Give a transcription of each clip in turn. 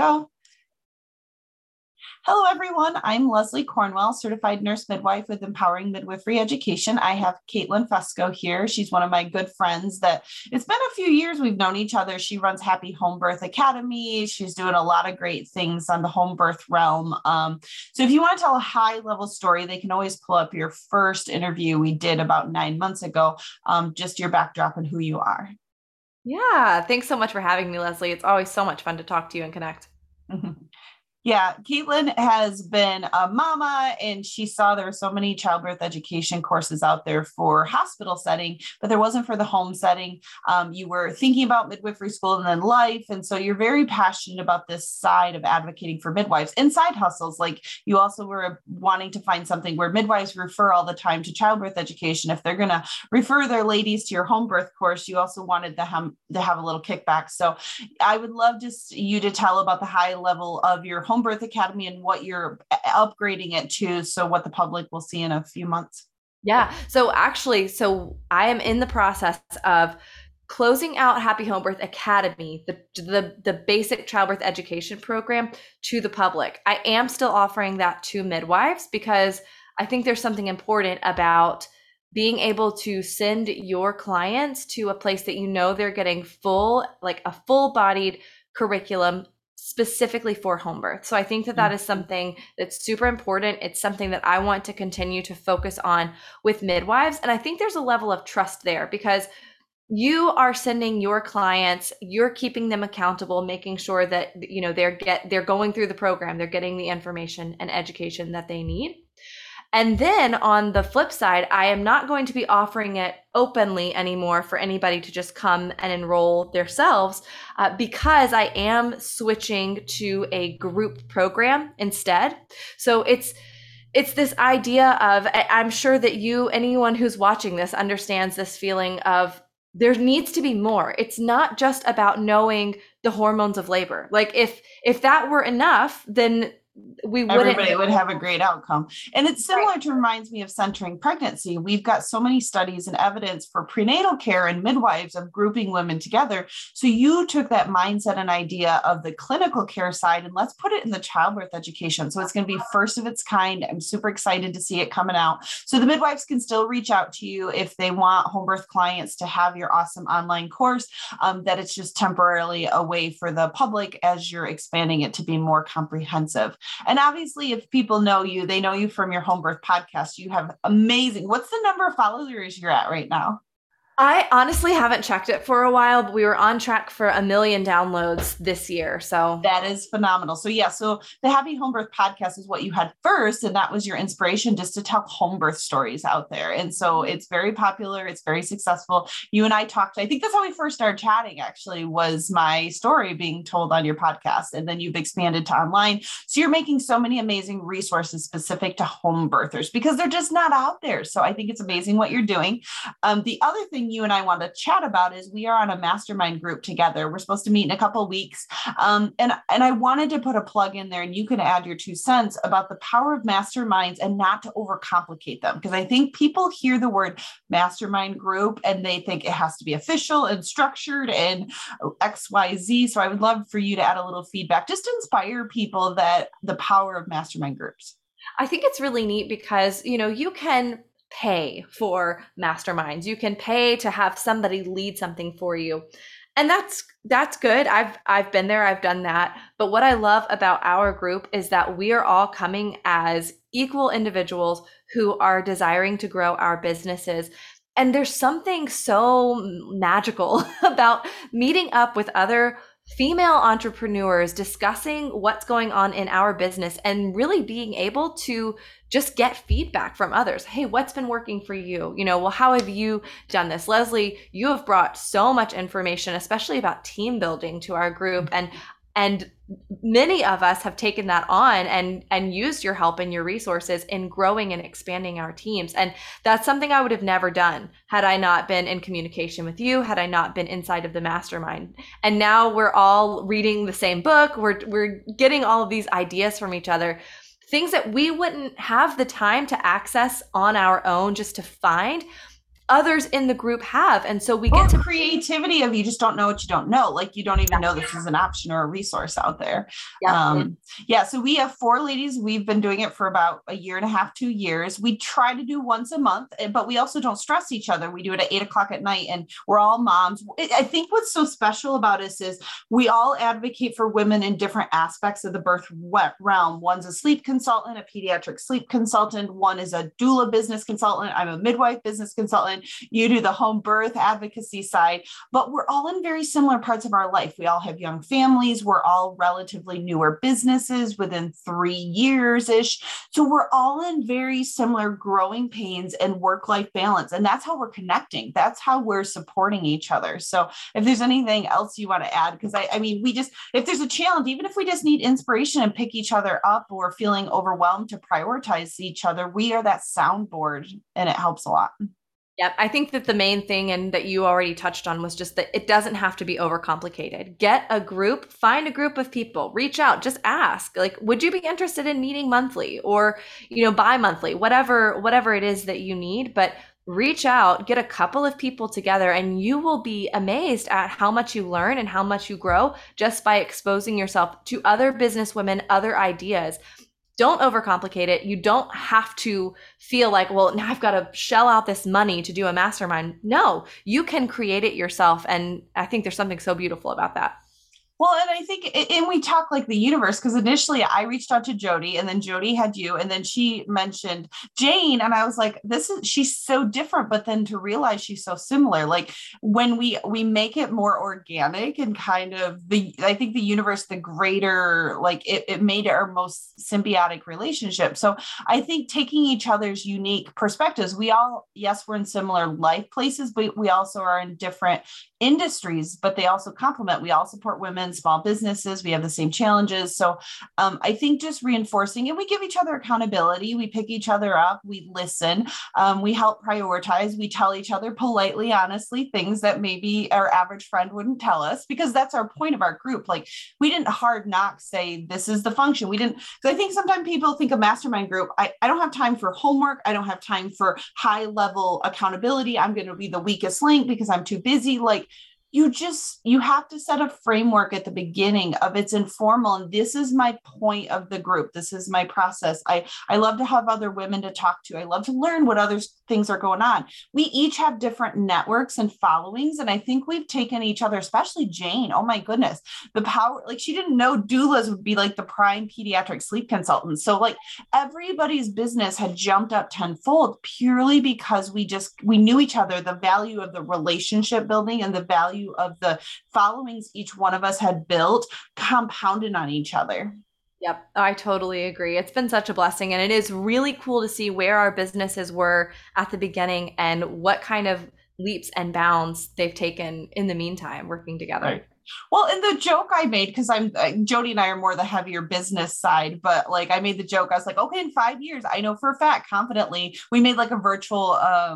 go. Hello, everyone. I'm Leslie Cornwell, certified nurse midwife with Empowering Midwifery Education. I have Caitlin Fusco here. She's one of my good friends that it's been a few years we've known each other. She runs Happy Home Birth Academy. She's doing a lot of great things on the home birth realm. So if you want to tell a high level story, they can always pull up your first interview we did about 9 months ago, just your backdrop and who you are. Yeah, thanks so much for having me, Leslie. It's always so much fun to talk to you and connect. Yeah, Caitlin has been a mama and she saw there were so many childbirth education courses out there for hospital setting, but there wasn't for the home setting. You were thinking about midwifery school and then life. And so you're very passionate about this side of advocating for midwives and side hustles. Like you also were wanting to find something where midwives refer all the time to childbirth education. If they're going to refer their ladies to your home birth course, you also wanted to have a little kickback. So I would love just you to tell about the high level of your home birth academy and what you're upgrading it to, so what the public will see in a few months. Yeah, so I am in the process of closing out Happy Home Birth Academy, the basic childbirth education program to the public. I am still offering that to midwives because I think there's something important about being able to send your clients to a place that you know they're getting like a full-bodied curriculum specifically for home birth. So I think that that is something that's super important. It's something that I want to continue to focus on with midwives. And I think there's a level of trust there because you are sending your clients, you're keeping them accountable, making sure that they're going through the program, they're getting the information and education that they need. And then on the flip side, I am not going to be offering it openly anymore for anybody to just come and enroll themselves because I am switching to a group program instead. So it's this idea of, I'm sure that anyone who's watching this understands this feeling of there needs to be more. It's not just about knowing the hormones of labor. Like if that were enough, then we wouldn't. Everybody would have a great outcome. And it's similar to reminds me of centering pregnancy. We've got so many studies and evidence for prenatal care and midwives of grouping women together. So you took that mindset and idea of the clinical care side and let's put it in the childbirth education. So it's going to be first of its kind. I'm super excited to see it coming out. So the midwives can still reach out to you if they want home birth clients to have your awesome online course, that it's just temporarily a way for the public as you're expanding it to be more comprehensive. And obviously, if people know you, they know you from your home birth podcast. You have amazing. What's the number of followers you're at right now? I honestly haven't checked it for a while, but we were on track for 1 million downloads this year. So That is phenomenal. So yeah, so the Happy Home Birth podcast is what you had first, and that was your inspiration just to tell home birth stories out there. And so it's very popular. It's very successful. You and I talked, I think that's how we first started chatting actually, was my story being told on your podcast. And then you've expanded to online. So you're making so many amazing resources specific to home birthers because they're just not out there. So I think it's amazing what you're doing. The other thing you and I want to chat about is we are on a mastermind group together. We're supposed to meet in a couple of weeks. And I wanted to put a plug in there and you can add your 2 cents about the power of masterminds and not to overcomplicate them. Because I think people hear the word mastermind group and they think it has to be official and structured and XYZ. So I would love for you to add a little feedback, just to inspire people that the power of mastermind groups. I think it's really neat because, you can pay for masterminds. You can pay to have somebody lead something for you. And that's good. I've been there, I've done that. But what I love about our group is that we are all coming as equal individuals who are desiring to grow our businesses. And there's something so magical about meeting up with other female entrepreneurs, discussing what's going on in our business and really being able to just get feedback from others. Hey, what's been working for you? Well, how have you done this? Leslie, you have brought so much information, especially about team building, to our group. And many of us have taken that on and used your help and your resources in growing and expanding our teams. And that's something I would have never done had I not been in communication with you, had I not been inside of the mastermind. And now we're all reading the same book. We're getting all of these ideas from each other, things that we wouldn't have the time to access on our own just to find. others in the group have. And so we or get to creativity of, you just don't know what you don't know. Like you don't even know this is an option or a resource out there. Yeah. So we have 4 ladies. We've been doing it for about a year and a half, 2 years. We try to do once a month, but we also don't stress each other. We do it at 8:00 at night, and we're all moms. I think what's so special about us is we all advocate for women in different aspects of the birth realm. One's a sleep consultant, a pediatric sleep consultant. One is a doula business consultant. I'm a midwife business consultant. You do the home birth advocacy side, but we're all in very similar parts of our life. We all have young families. We're all relatively newer businesses within 3 years-ish. So we're all in very similar growing pains and work-life balance. And that's how we're connecting. That's how we're supporting each other. So if there's anything else you want to add, because I mean, if there's a challenge, even if we just need inspiration and pick each other up, or feeling overwhelmed to prioritize each other, we are that soundboard, and it helps a lot. Yeah, I think that the main thing, and that you already touched on, was just that it doesn't have to be overcomplicated. Get a group, find a group of people, reach out, just ask, like, would you be interested in meeting monthly or, bi-monthly, whatever it is that you need, but reach out, get a couple of people together, and you will be amazed at how much you learn and how much you grow just by exposing yourself to other businesswomen, other ideas. Don't overcomplicate it. You don't have to feel like, well, now I've got to shell out this money to do a mastermind. No, you can create it yourself. And I think there's something so beautiful about that. Well, and I think, and we talk like the universe, because initially I reached out to Jody, and then Jody had you, and then she mentioned Jane. And I was like, she's so different, but then to realize she's so similar, like when we make it more organic and kind of I think the universe, the greater, like it made it our most symbiotic relationship. So I think taking each other's unique perspectives, yes, we're in similar life places, but we also are in different industries, but they also complement. We all support women, small businesses. We have the same challenges. So I think just reinforcing, and we give each other accountability. We pick each other up. We listen. We help prioritize. We tell each other politely, honestly, things that maybe our average friend wouldn't tell us, because that's our point of our group. Like, we didn't hard knock say, this is the function. We didn't, because I think sometimes people think a mastermind group, I don't have time for homework. I don't have time for high level accountability. I'm going to be the weakest link because I'm too busy. Like, you have to set a framework at the beginning of, it's informal. And this is my point of the group. This is my process. I love to have other women to talk to. I love to learn what other things are going on. We each have different networks and followings. And I think we've taken each other, especially Jane. Oh my goodness. The power, like, she didn't know doulas would be like the prime pediatric sleep consultants. So like everybody's business had jumped up tenfold purely because we knew each other, the value of the relationship building and the value of the followings each one of us had built compounded on each other. Yep, I totally agree. It's been such a blessing, and it is really cool to see where our businesses were at the beginning and what kind of leaps and bounds they've taken in the meantime working together. Right. Well, and the joke I made, because Jody and I are more the heavier business side, but like I made the joke, I was like, okay, in 5 years, I know for a fact, confidently, we made like a virtual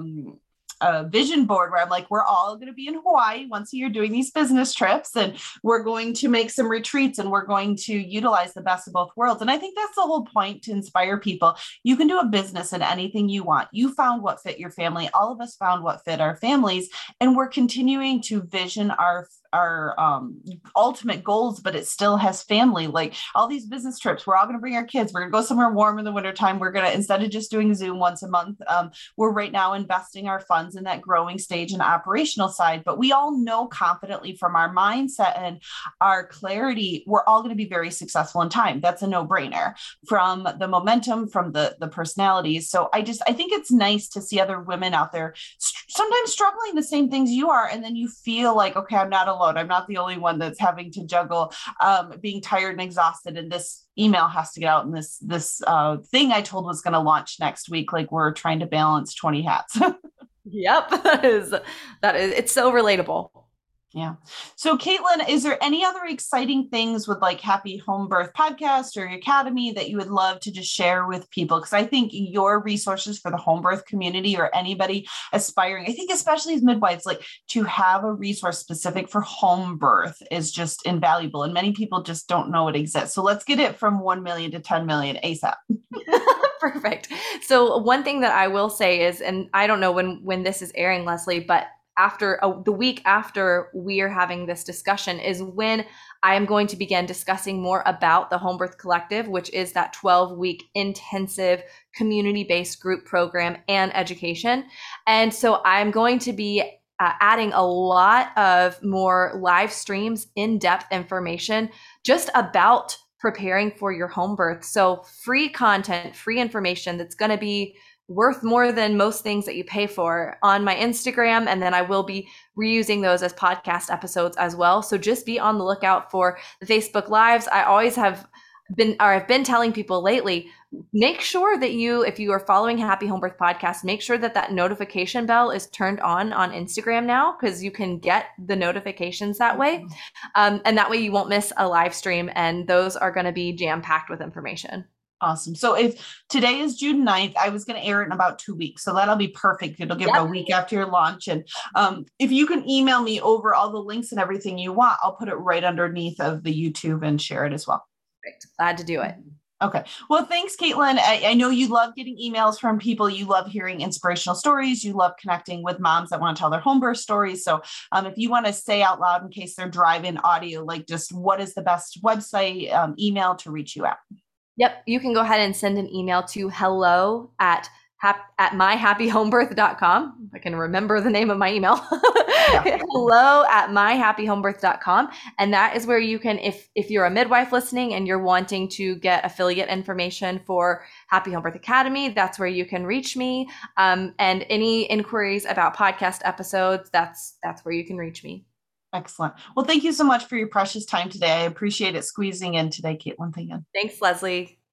a vision board where I'm like, we're all going to be in Hawaii once a year doing these business trips, and we're going to make some retreats, and we're going to utilize the best of both worlds. And I think that's the whole point, to inspire people. You can do a business in anything you want. You found what fit your family. All of us found what fit our families, and we're continuing to vision our ultimate goals, but it still has family. Like all these business trips, we're all going to bring our kids. We're going to go somewhere warm in the wintertime. We're going to, instead of just doing Zoom once a month, we're right now investing our funds in that growing stage and operational side. But we all know confidently from our mindset and our clarity, we're all going to be very successful in time. That's a no-brainer, from the momentum, from the personalities. So I think it's nice to see other women out there sometimes struggling the same things you are. And then you feel like, okay, I'm not alone. I'm not the only one that's having to juggle being tired and exhausted. And this email has to get out. And this thing I told was going to launch next week. Like, we're trying to balance 20 hats. Yep. That is, it's so relatable. Yeah. So Caitlin, is there any other exciting things with like Happy Home Birth podcast or your academy that you would love to just share with people? Because I think your resources for the home birth community, or anybody aspiring, I think especially as midwives, like to have a resource specific for home birth is just invaluable. And many people just don't know it exists. So let's get it from 1 million to 10 million ASAP. Perfect. So one thing that I will say is, and I don't know when this is airing, Leslie, but after the week after we are having this discussion is when I am going to begin discussing more about the Home Birth Collective, which is that 12-week intensive community-based group program and education. And so I'm going to be adding a lot of more live streams, in-depth information just about preparing for your home birth. So free content, free information that's going to be worth more than most things that you pay for on my Instagram. And then I will be reusing those as podcast episodes as well. So just be on the lookout for the Facebook Lives. I always have been, or I've been telling people lately, make sure that if you are following Happy Home Birth Podcast, make sure that that notification bell is turned on Instagram now, because you can get the notifications that way. And that way you won't miss a live stream, and those are going to be jam-packed with information. Awesome. So if today is June 9th, I was going to air it in about 2 weeks. So that'll be perfect. It'll give a week after your launch. And if you can email me over all the links and everything you want, I'll put it right underneath of the YouTube and share it as well. Perfect. Glad to do it. Okay. Well, thanks, Caitlin. I know you love getting emails from people. You love hearing inspirational stories. You love connecting with moms that want to tell their home birth stories. So if you want to say out loud in case they're driving audio, like just what is the best website, email to reach you at? Yep. You can go ahead and send an email to hello@myhappyhomebirth.com. I can remember the name of my email. hello@myhappyhomebirth.com. And that is where you can, if you're a midwife listening and you're wanting to get affiliate information for Happy Home Birth Academy, that's where you can reach me. And any inquiries about podcast episodes, that's where you can reach me. Excellent. Well, thank you so much for your precious time today. I appreciate it squeezing in today, Caitlin. Thanks, Leslie.